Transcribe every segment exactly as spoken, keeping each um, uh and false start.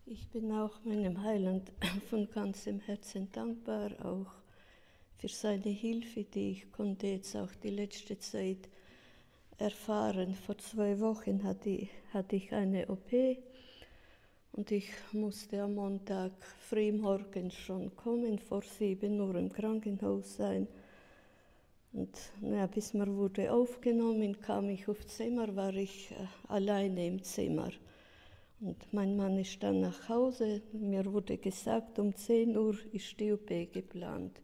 Ich bin auch meinem Heiland von ganzem Herzen dankbar, auch für seine Hilfe, die ich konnte jetzt auch die letzte Zeit erfahren. Vor zwei Wochen hatte ich, hatte ich eine O P und ich musste am Montag früh morgens schon kommen, vor sieben Uhr im Krankenhaus sein. Und ja, bis man wurde aufgenommen, kam ich aufs Zimmer, war ich äh, alleine im Zimmer. Und mein Mann ist dann nach Hause. Mir wurde gesagt, um zehn Uhr ist die O P geplant.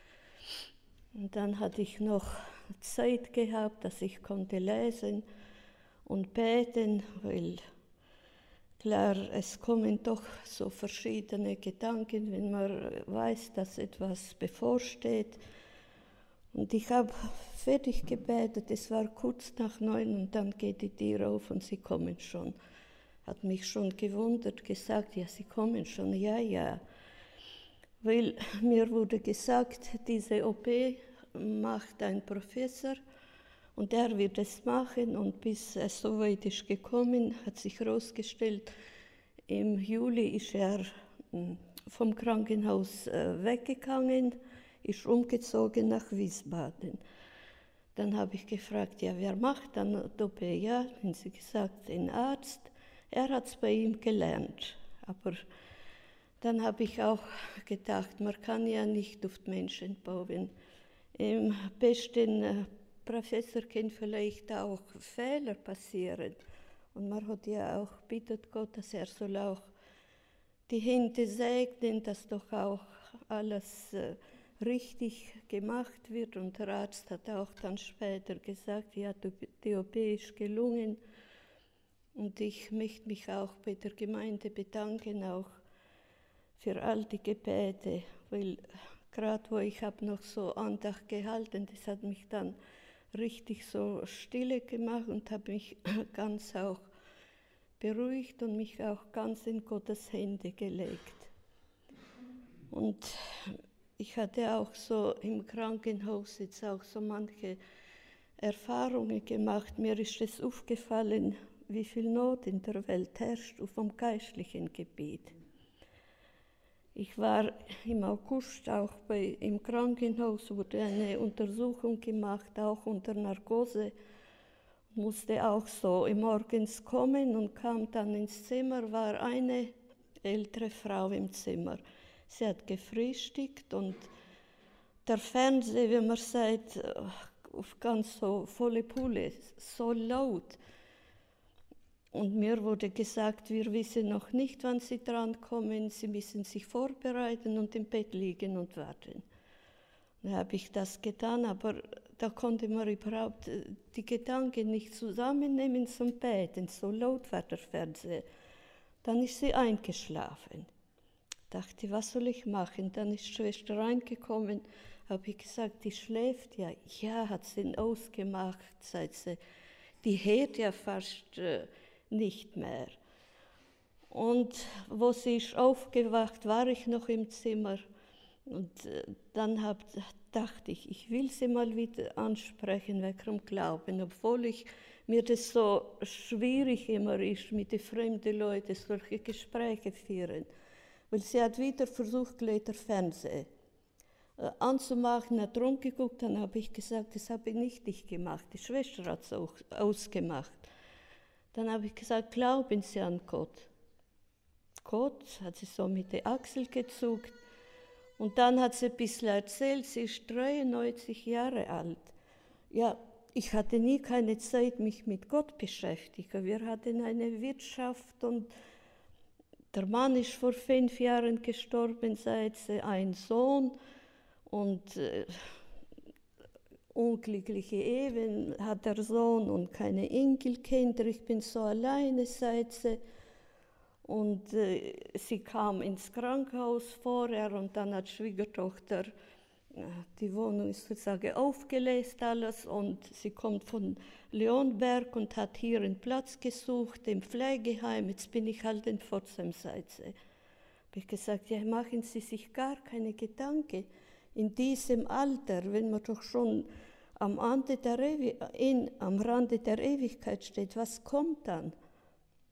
Und dann hatte ich noch Zeit gehabt, dass ich konnte lesen und beten, weil klar, es kommen doch so verschiedene Gedanken, wenn man weiß, dass etwas bevorsteht. Und ich habe fertig gebetet, es war kurz nach neun und dann geht die Tür auf und sie kommen schon. Hat mich schon gewundert, gesagt, ja, sie kommen schon, ja, ja. Weil mir wurde gesagt, diese O P macht ein Professor und er wird es machen und bis es so weit ist gekommen, hat sich herausgestellt, im Juli ist er vom Krankenhaus weggegangen, ist umgezogen nach Wiesbaden. Dann habe ich gefragt, ja, wer macht dann die O P? Ja, haben sie gesagt, ein Arzt. Er hat es bei ihm gelernt. Aber dann habe ich auch gedacht, man kann ja nicht auf die Menschen bauen. Im besten Professor können vielleicht auch Fehler passieren. Und man hat ja auch bittet Gott, dass er soll auch die Hände segnen, dass doch auch alles äh, richtig gemacht wird. Und der Arzt hat auch dann später gesagt, ja, die O P ist gelungen. Und ich möchte mich auch bei der Gemeinde bedanken, auch für all die Gebete, weil gerade wo ich habe noch so Andacht gehalten, das hat mich dann richtig so stille gemacht und habe mich ganz auch beruhigt und mich auch ganz in Gottes Hände gelegt. Und ich hatte auch so im Krankenhaus jetzt auch so manche Erfahrungen gemacht. Mir ist es aufgefallen, wie viel Not in der Welt herrscht auf dem geistlichen Gebiet. Ich war im August auch bei, im Krankenhaus, wurde eine Untersuchung gemacht, auch unter Narkose, musste auch so morgens kommen und kam dann ins Zimmer, war eine ältere Frau im Zimmer. Sie hat gefrühstückt und der Fernseher, wie man sagt, auf ganz so volle Pulle, so laut. Und mir wurde gesagt, wir wissen noch nicht, wann Sie drankommen, Sie müssen sich vorbereiten und im Bett liegen und warten. Dann habe ich das getan, aber da konnte man überhaupt die Gedanken nicht zusammennehmen zum Beten, so laut war der Fernseher. Dann ist sie eingeschlafen. Dachte, was soll ich machen? Dann ist die Schwester reingekommen, habe ich gesagt, die schläft ja. Ja, hat sie ausgemacht, sagt sie. Die hört ja fast äh, nicht mehr. Und wo sie ist aufgewacht, war ich noch im Zimmer. Und äh, dann hab, dachte ich, ich will sie mal wieder ansprechen wegen dem Glauben, obwohl ich, mir das so schwierig immer ist, mit den fremden Leuten solche Gespräche führen. Weil sie hat wieder versucht, gleich der Fernseher äh, anzumachen, hat rumgeguckt, dann habe ich gesagt, das habe ich nicht ich gemacht, die Schwester hat es auch ausgemacht. Dann habe ich gesagt, glauben Sie an Gott? Gott, hat sie so mit der Achsel gezuckt. Und dann hat sie ein bisschen erzählt, sie ist dreiundneunzig Jahre alt. Ja, ich hatte nie keine Zeit, mich mit Gott beschäftigen. Wir hatten eine Wirtschaft und der Mann ist vor fünf Jahren gestorben, seit sie ein Sohn und äh, unglückliche Ehen hat der Sohn und keine Enkelkinder. Ich bin so alleine, seit sie. Und äh, sie kam ins Krankenhaus vorher und dann hat die Schwiegertochter äh, die Wohnung sozusagen aufgelöst alles und sie kommt von Leonberg und hat hier einen Platz gesucht im Pflegeheim. Jetzt bin ich halt in Pforzheim, sagt sie. Habe ich gesagt, ja, machen Sie sich gar keine Gedanken. In diesem Alter, wenn man doch schon am, Ende der Ewi- in, am Rande der Ewigkeit steht, was kommt dann?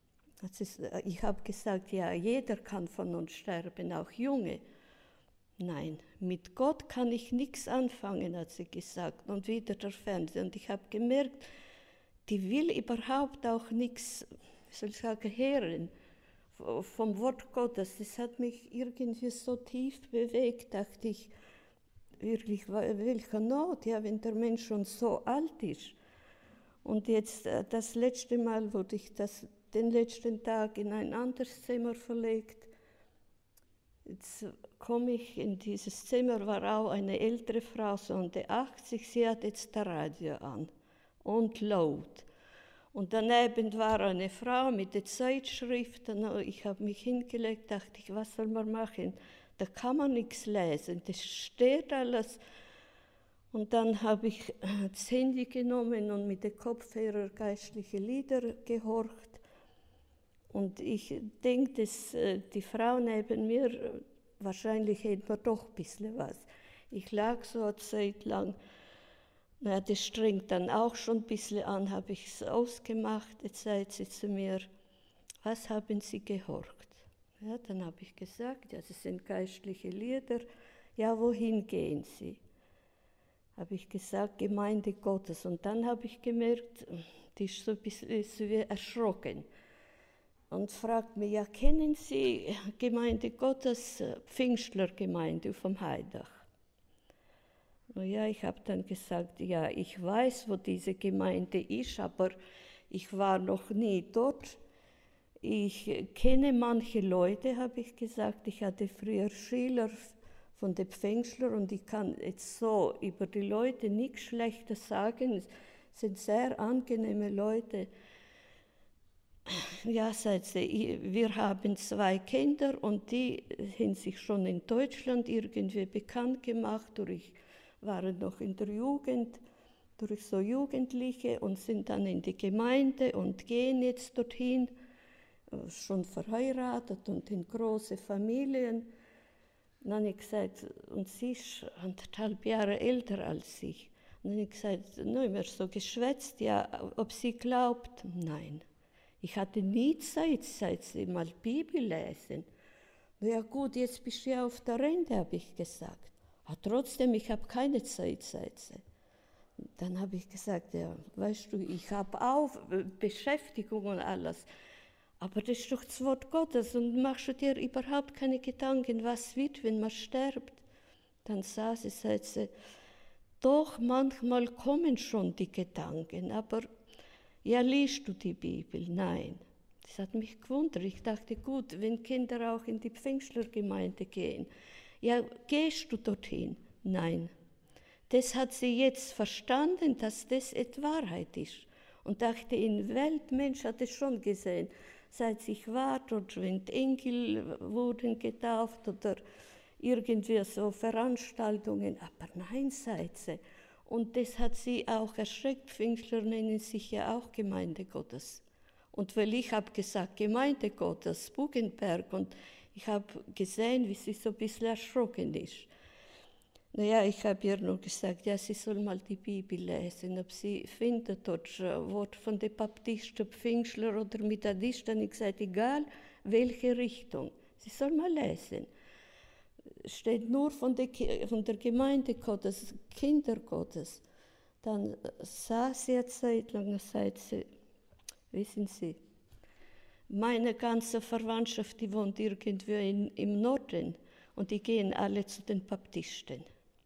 Das ist, ich habe gesagt, ja, jeder kann von uns sterben, auch Junge. Nein, mit Gott kann ich nichts anfangen, hat sie gesagt, und wieder der Fernseher. Und ich habe gemerkt, die will überhaupt auch nichts, wie soll ich sagen, hören vom Wort Gottes. Das hat mich irgendwie so tief bewegt, dachte ich, wirklich, welche Not, ja, wenn der Mensch schon so alt ist. Und jetzt, das letzte Mal wurde ich das, den letzten Tag in ein anderes Zimmer verlegt. Jetzt komme ich in dieses Zimmer, war auch eine ältere Frau, so um die achtzig, sie hat jetzt das Radio an und laut. Und daneben war eine Frau mit den Zeitschriften. Ich habe mich hingelegt, dachte ich, was soll man machen? Da kann man nichts lesen, das steht alles. Und dann habe ich das Handy genommen und mit den Kopfhörer geistliche Lieder gehorcht. Und ich denke, dass die Frau neben mir, wahrscheinlich hätte man doch ein bisschen was. Ich lag so eine Zeit lang, na, das strengt dann auch schon ein bisschen an, habe ich es ausgemacht. Jetzt sagt sie zu mir, was haben Sie gehorcht? Ja, dann habe ich gesagt, ja, das sind geistliche Lieder. Ja, wohin gehen Sie? Habe ich gesagt, Gemeinde Gottes. Und dann habe ich gemerkt, die ist so ein bisschen ist wie erschrocken. Und fragt mich, ja, kennen Sie Gemeinde Gottes, Pfingstlergemeinde vom Heidach? Ja, ich habe dann gesagt, ja, ich weiß, wo diese Gemeinde ist, aber ich war noch nie dort. Ich kenne manche Leute, habe ich gesagt. Ich hatte früher Schüler von den Pfingstler und ich kann jetzt so über die Leute nichts Schlechtes sagen. Es sind sehr angenehme Leute. Ja, sagt sie, wir haben zwei Kinder und die haben sich schon in Deutschland irgendwie bekannt gemacht. Durch, waren noch in der Jugend, durch so Jugendliche und sind dann in die Gemeinde und gehen jetzt dorthin, schon verheiratet und in große Familien. Dann habe ich gesagt, und sie ist anderthalb Jahre älter als ich. Und dann habe ich gesagt, no, immer so geschwätzt, ja, ob sie glaubt, nein. Ich hatte nie Zeit, seit sie mal Bibel lesen. Na ja gut, jetzt bist du ja auf der Rente, habe ich gesagt. Aber trotzdem, ich habe keine Zeit, seit sie. Dann habe ich gesagt, ja, weißt du, ich habe auch Beschäftigung und alles. Aber das ist doch das Wort Gottes und machst du dir überhaupt keine Gedanken, was wird, wenn man stirbt. Dann sah sie, sagt sie, doch manchmal kommen schon die Gedanken, aber ja, liest du die Bibel? Nein. Das hat mich gewundert. Ich dachte, gut, wenn Kinder auch in die Pfingstlergemeinde gehen, ja, gehst du dorthin? Nein. Das hat sie jetzt verstanden, dass das et Wahrheit ist. Und dachte, in der Welt, Mensch hat es schon gesehen, seit ich war dort, wenn die Enkel wurden getauft oder irgendwie so Veranstaltungen. Aber nein, sagt sie. Und das hat sie auch erschreckt. Pfingstler nennen sich ja auch Gemeinde Gottes. Und weil ich habe gesagt, Gemeinde Gottes, Bugenberg, und ich habe gesehen, wie sie so ein bisschen erschrocken ist. Naja, ich habe ihr nur gesagt, ja, sie soll mal die Bibel lesen, ob sie findet dort ein Wort von den Baptisten, Pfingstler oder Methodisten. Ich gesagt, egal welche Richtung, sie soll mal lesen. Steht nur von der, von der Gemeinde Gottes, Kinder Gottes. Dann saß sie eine Zeit lang und sagte sie, wissen Sie, meine ganze Verwandtschaft, die wohnt irgendwo in, im Norden und die gehen alle zu den Baptisten.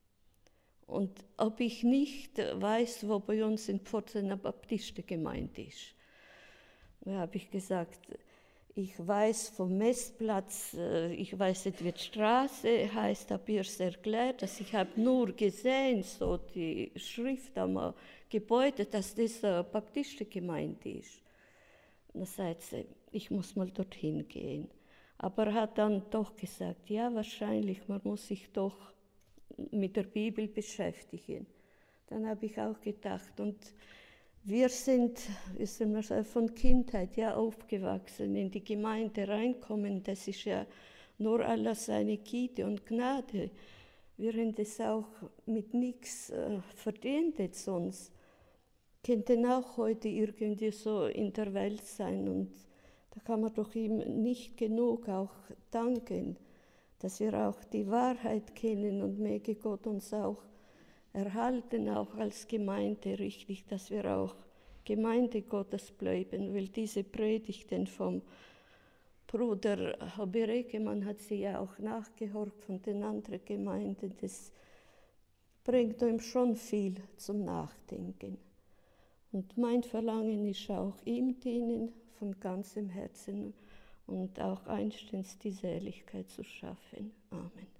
Und ob ich nicht weiß, wo bei uns in Pforzheim eine Baptistengemeinde ist, da habe ich gesagt, ich weiß vom Messplatz, ich weiß nicht, wie die Straße heißt, habe ich es erklärt, dass ich habe nur gesehen, so die Schrift am Gebäude, dass das eine Baptistengemeinde ist. Und dann sagt sie, ich muss mal dorthin gehen. Aber er hat dann doch gesagt, ja, wahrscheinlich, man muss sich doch mit der Bibel beschäftigen. Dann habe ich auch gedacht, und wir sind, wissen wir, von Kindheit ja aufgewachsen, in die Gemeinde reinkommen, das ist ja nur alles eine Güte und Gnade. Wir haben das auch mit nichts äh, verdient jetzt sonst. Könnten auch heute irgendwie so in der Welt sein. Und Da kann man doch ihm nicht genug auch danken, dass wir auch die Wahrheit kennen und möge Gott uns auch erhalten, auch als Gemeinde richtig, dass wir auch Gemeinde Gottes bleiben, weil diese Predigten vom Bruder Habereke, man hat sie ja auch nachgehört von den anderen Gemeinden, das bringt ihm schon viel zum Nachdenken. Und mein Verlangen ist auch, ihm dienen von ganzem Herzen und auch einstens die Seligkeit zu schaffen. Amen.